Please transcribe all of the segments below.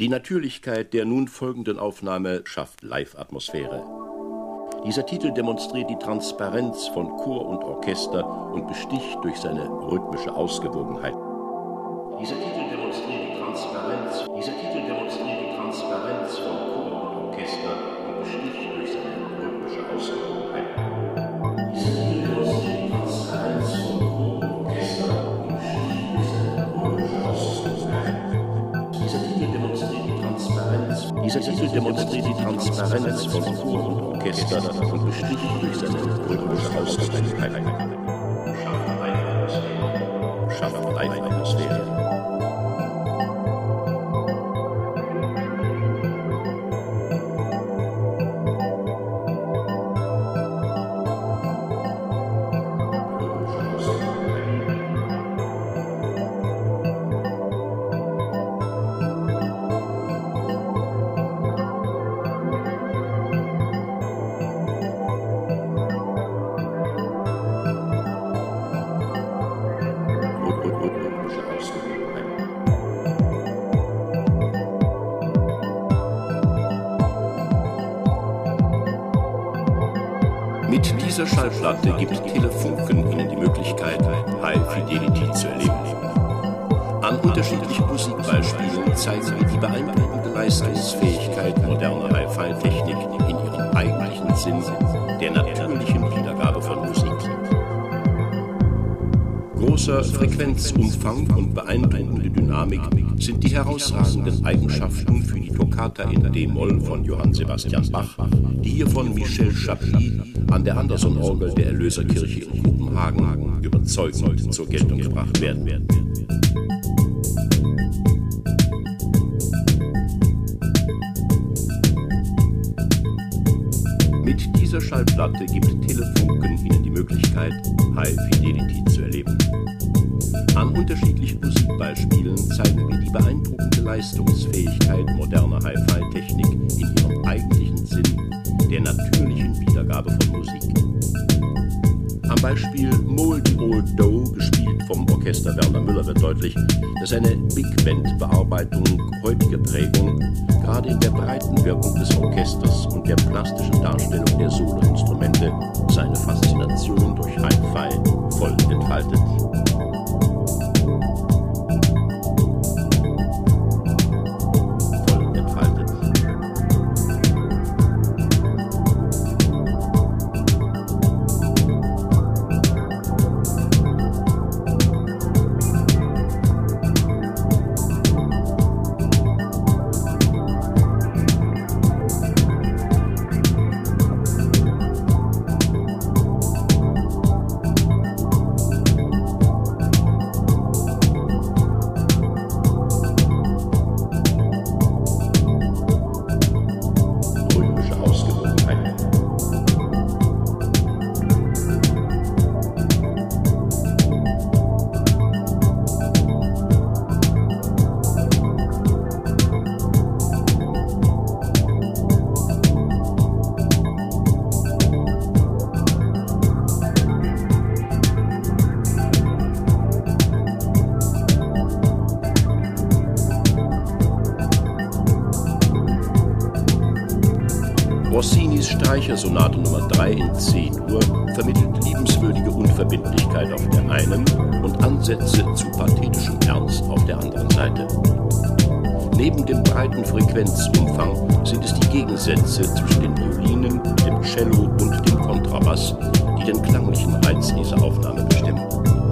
Die Natürlichkeit der nun folgenden Aufnahme schafft Live-Atmosphäre. Dieser Titel demonstriert die Transparenz von Chor und Orchester und besticht durch seine rhythmische Ausgewogenheit. Dieser Titel demonstriert die Transparenz von Chor und Orchester und besticht durch seine rhythmische Ausgewogenheit. Dieser Titel demonstriert die Transparenz von Chor und Orchester und besticht durch seine rhythmische Ausgewogenheit. Dieser Titel demonstriert die Transparenz von Chor und Orchester und besticht durch seine rhythmische Ausgewogenheit. Schafft Live-Atmosphäre. Mit dieser Schallplatte gibt Telefunken Ihnen die Möglichkeit, High Fidelity zu erleben. An unterschiedlichen Musikbeispielen zeigen wir die beeindruckende Leistungsfähigkeit moderner Hi-Fi-Technik in ihrem eigentlichen Sinn, der natürlichen Wiedergabe von Musik. Großer Frequenzumfang und beeindruckende Dynamik sind die herausragenden Eigenschaften für die Toccata in D-Moll von Johann Sebastian Bach, die hier von Michel Chappuis an der Anderson-Orgel der Erlöserkirche in Kopenhagen überzeugend zur Geltung gebracht werden. Mit dieser Schallplatte gibt Telefunken Ihnen die Möglichkeit, High Fidelity zu erleben. An unterschiedlichen Musikbeispielen zeigen wir die beeindruckende Leistungsfähigkeit moderner Hi-Fi-Technik in ihrem eigentlichen Sinn, der natürlichen Wiedergabe von Musik. Am Beispiel Moldy Old Dough, gespielt vom Orchester Werner Müller, wird deutlich, dass eine Big-Band-Bearbeitung heutiger Prägung gerade in der breiten Wirkung des Orchesters und der plastischen Darstellung der Soloinstrumente seine Faszination durch Hi-Fi voll entfaltet. Rossinis Streichersonate Nummer 3 in C-Dur vermittelt liebenswürdige Unverbindlichkeit auf der einen und Ansätze zu pathetischem Ernst auf der anderen Seite. Neben dem breiten Frequenzumfang sind es die Gegensätze zwischen den Violinen, dem Cello und dem Kontrabass, die den klanglichen Reiz dieser Aufnahme bestimmen.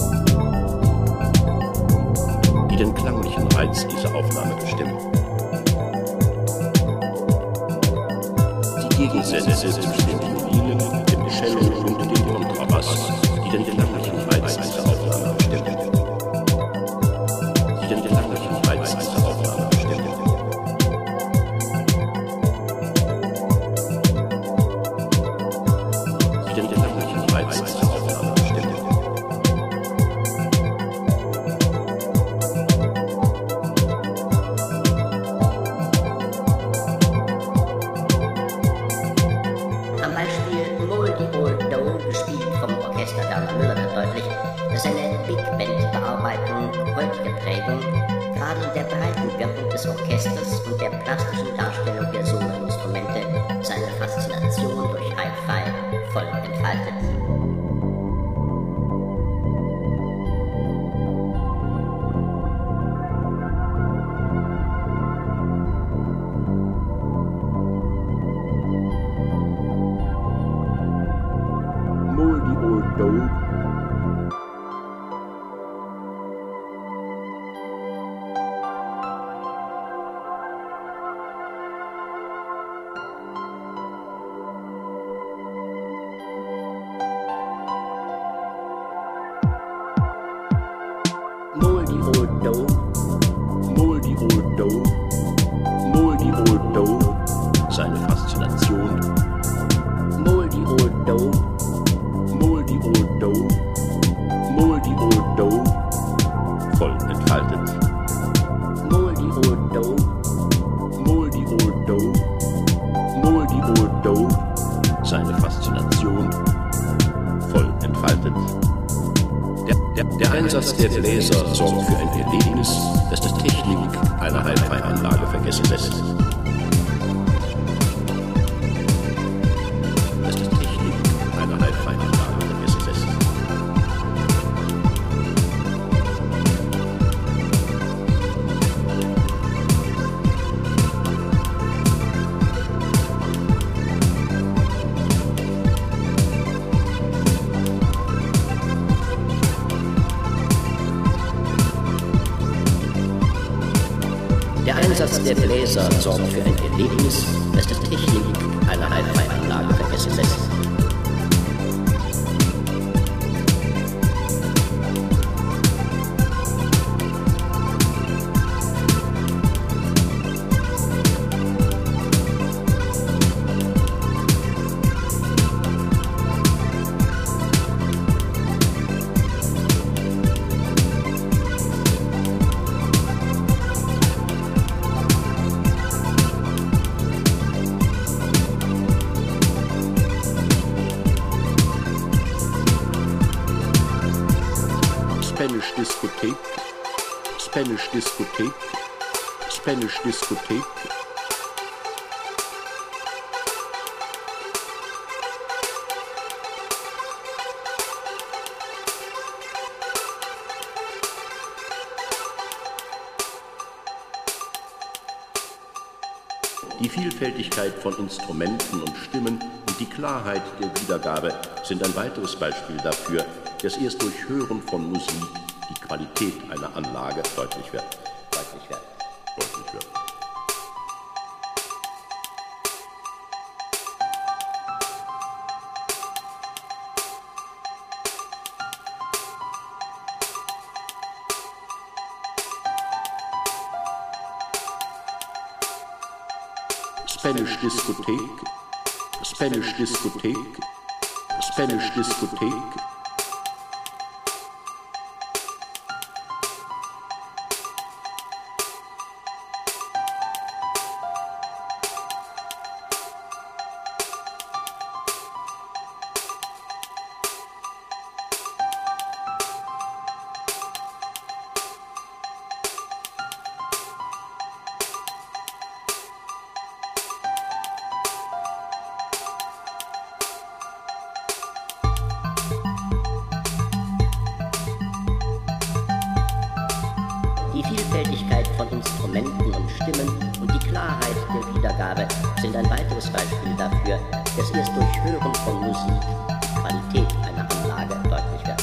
Gegensätze zwischen den Violinen, dem Cello und dem Kontrabass, die den klanglichen Reiz dieser Aufnahme bestimmen. Am Beispiel Moldy Old Dough, gespielt vom Orchester Werner Müller, des Orchesters und der plastischen Darstellung der Soloinstrumente seine Faszination durch Hi-Fi voll entfaltet. Moldy Old Dog. Moldy Old Dog. Moldy Old Dog. Moldy Old Dog. Seine Faszination. Moldy Old Dog. Moldy Old Dog. Moldy Old Dog. Voll entfaltet. Moldy Old Dog. Moldy Old Dog. Moldy Old Dog. Seine Faszination. Voll entfaltet. Der Einsatz der Bläser sorgt für ein Erlebnis, das die Technik einer Hi-Fi-Anlage vergessen lässt. Das die Technik einer Hi-Fi-Anlage vergessen lässt. Der Einsatz der Bläser sorgt für ein Erlebnis, das die Technik einer Hi-Fi-Anlage vergessen lässt. Spanish Discotheque, Spanish Discotheque, Spanish Discotheque. Die Vielfältigkeit von Instrumenten und Stimmen und die Klarheit der Wiedergabe sind ein weiteres Beispiel dafür, dass erst durch Hören von Musik die Qualität einer Anlage deutlich wird. Deutlich wird. Deutlich wird. Spanish Discotheque, Spanish Discotheque, Spanish Discotheque. Die Vielfältigkeit von Instrumenten und Stimmen und die Klarheit der Wiedergabe sind ein weiteres Beispiel dafür, dass erst durch Hören von Musik die Qualität einer Anlage deutlich wird.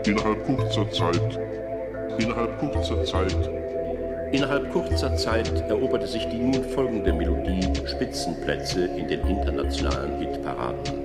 Innerhalb kurzer Zeit eroberte sich die nun folgende Melodie Spitzenplätze in den internationalen Hitparaden.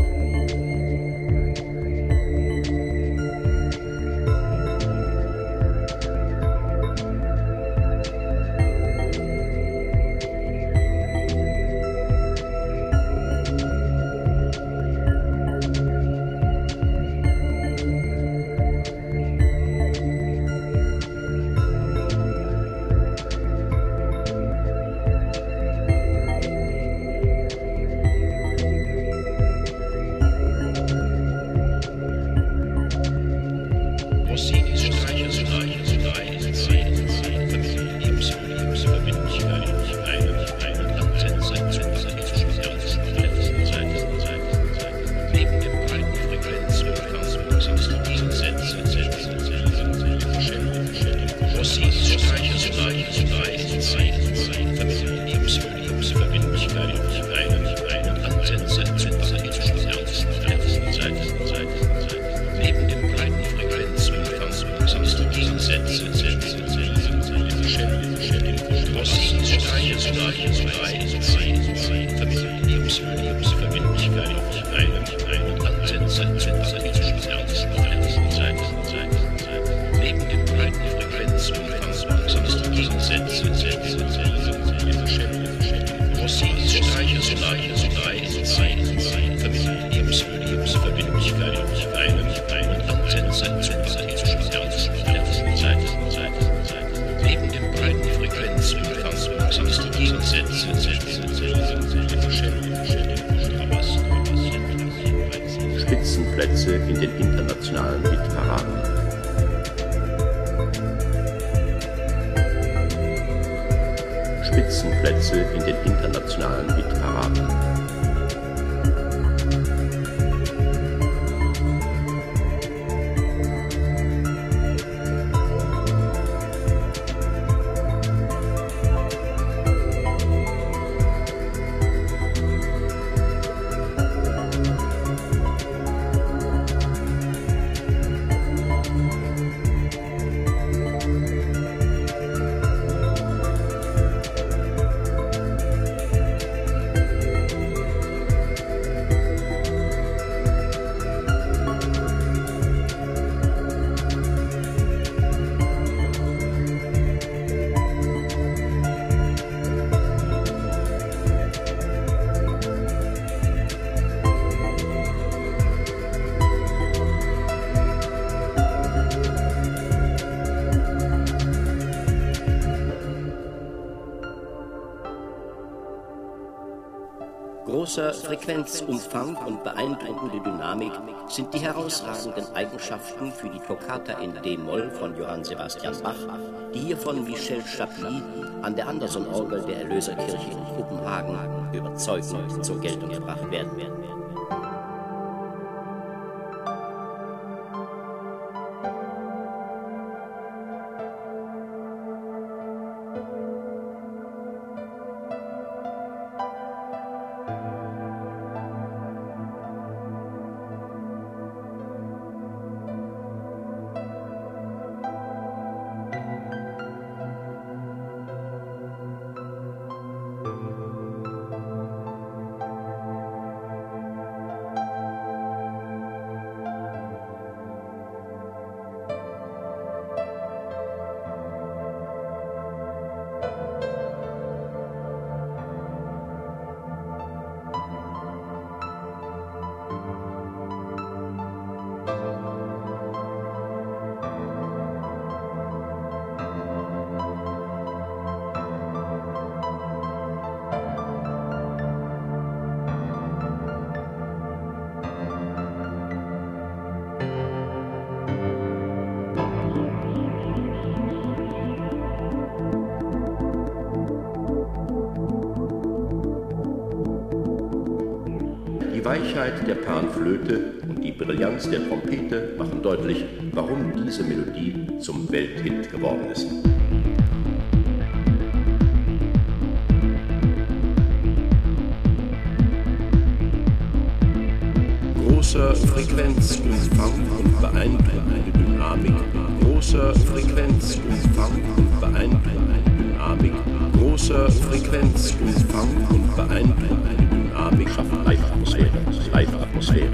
Spitzenplätze in den internationalen Hitparaden. Spitzenplätze in den internationalen Hitparaden. Großer Frequenzumfang und beeindruckende Dynamik sind die herausragenden Eigenschaften für die Toccata in D-Moll von Johann Sebastian Bach, die hier von Michel Chappuis an der Anderson-Orgel der Erlöserkirche in Kopenhagen überzeugend zur Geltung gebracht werden. Die Weichheit der Panflöte und die Brillanz der Trompete machen deutlich, warum diese Melodie zum Welthit geworden ist. großer Frequenzumfang und beeindruckende Dynamik, großer Frequenzumfang und beeindruckende Dynamik, großer Frequenzumfang und beeindruckende Dynamik schaffen Live-Atmosphäre, Live-Atmosphäre.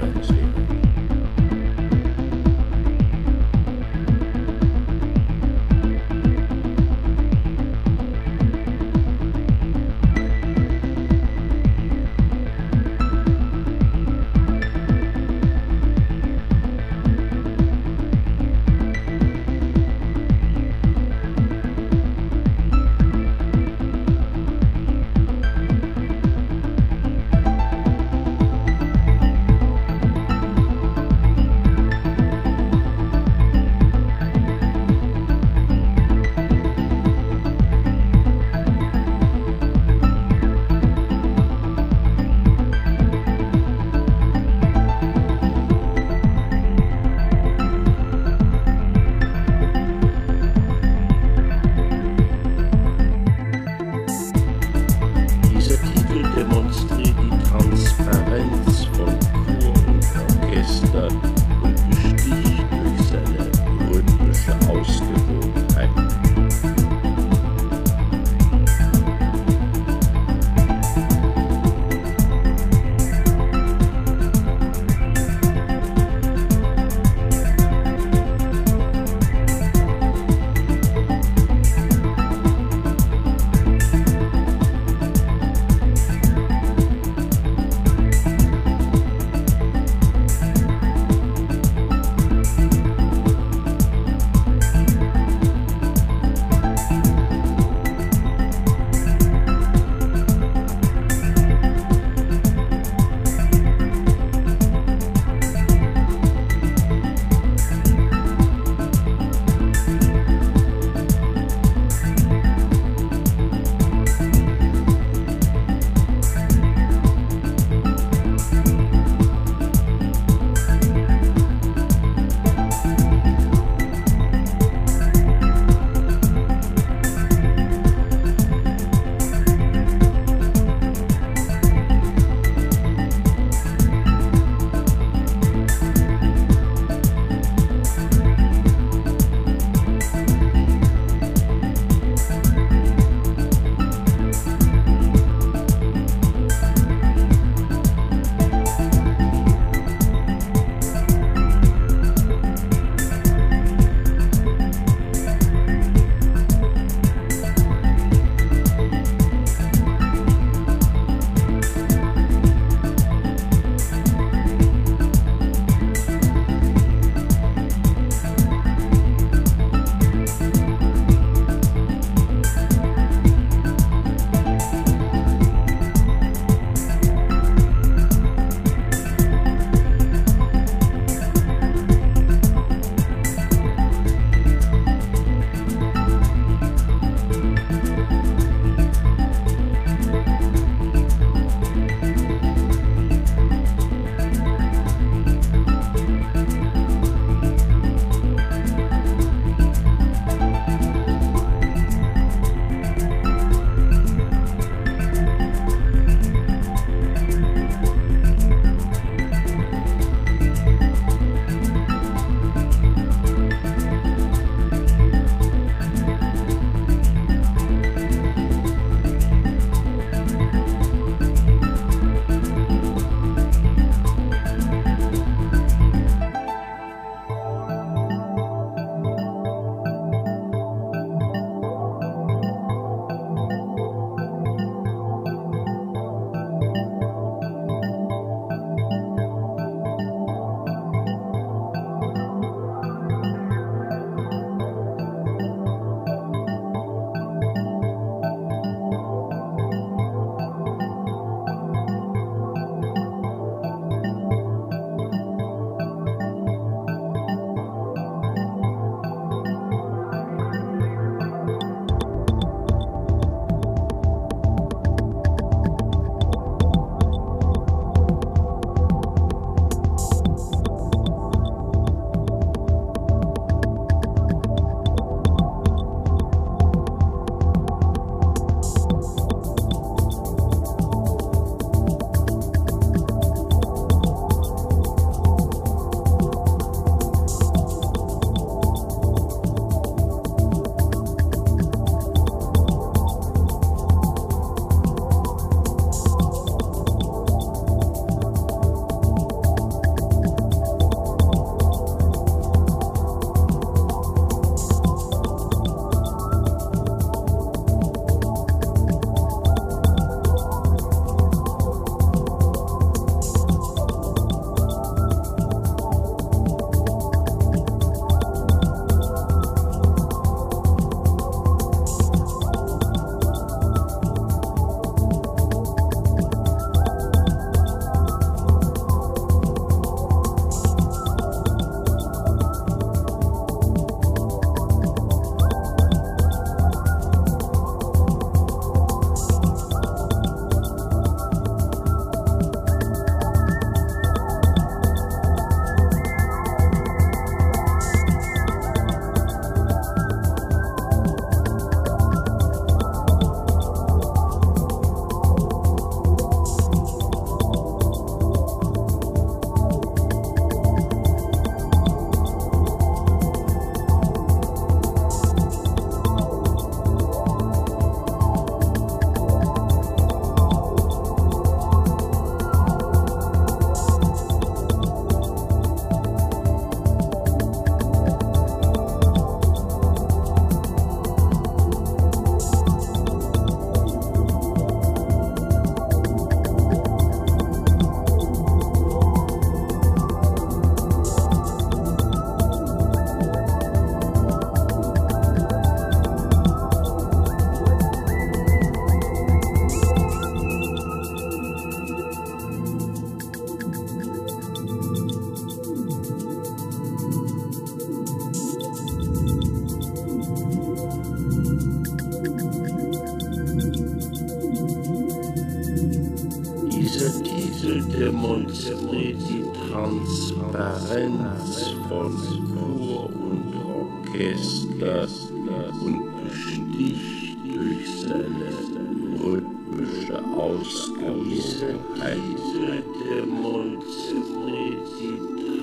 Diese demonstriert die Transparenz von Chor und Orchester und besticht durch seine rhythmische Ausgewogenheit. Diese demonstriert die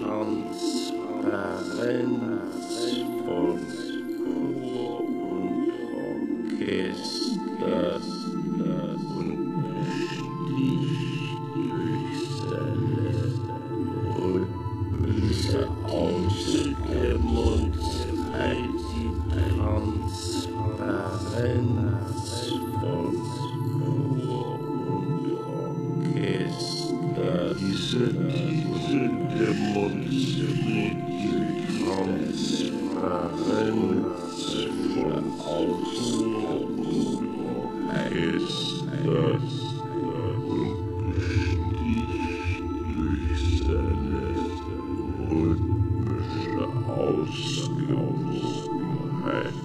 Transparenz von Chor und Orchester und besticht durch seine rhythmische Ausgewogenheit die Transparenz von Chor und Orchester. Diese demonstriert die Transparenz von Chor und Orchester und besticht durch seine rhythmische Ausgewogenheit